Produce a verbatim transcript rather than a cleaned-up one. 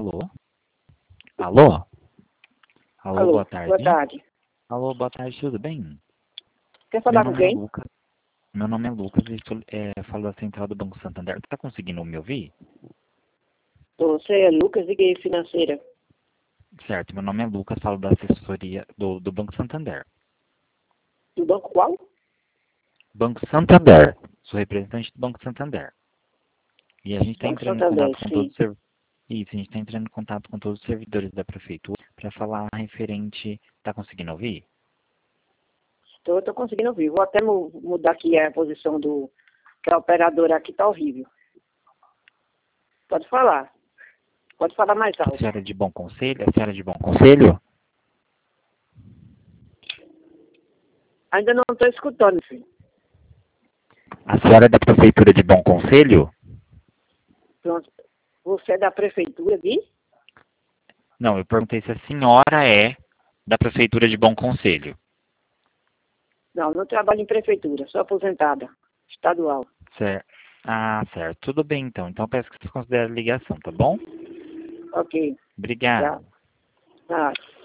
Alô? Alô? Alô, Alô, boa tarde. boa tarde. Alô, boa tarde, tudo bem? Quer Meu falar com nome é quem? Lucas. Meu nome é Lucas e estou, é, falo da Central do Banco Santander. Tá conseguindo me ouvir? Você é Lucas de que financeira? Certo, meu nome é Lucas, falo da assessoria do, do Banco Santander. Do banco qual? Banco Santander. Sou representante do Banco Santander. E a gente está Banco entrando em Santander, contato com todos sim. os servidores. Isso, a gente está entrando em contato com todos os servidores da prefeitura para falar referente. Tá conseguindo ouvir? Estou, estou conseguindo ouvir. Vou até mu- mudar aqui a posição do... que a operadora aqui está horrível. Pode falar. Pode falar mais A alto. senhora é de bom conselho? A senhora é de bom conselho? Ainda não estou escutando, filho. A senhora é da prefeitura de Bom Conselho? Pronto. Você é da prefeitura de? Não, eu perguntei se a senhora é da prefeitura de Bom Conselho. Não, não trabalho em prefeitura. Sou aposentada. Estadual. Certo. Ah, certo. Tudo bem, então. Então peço que você considere a ligação, tá bom? Ok. Obrigado. Tá. Tá.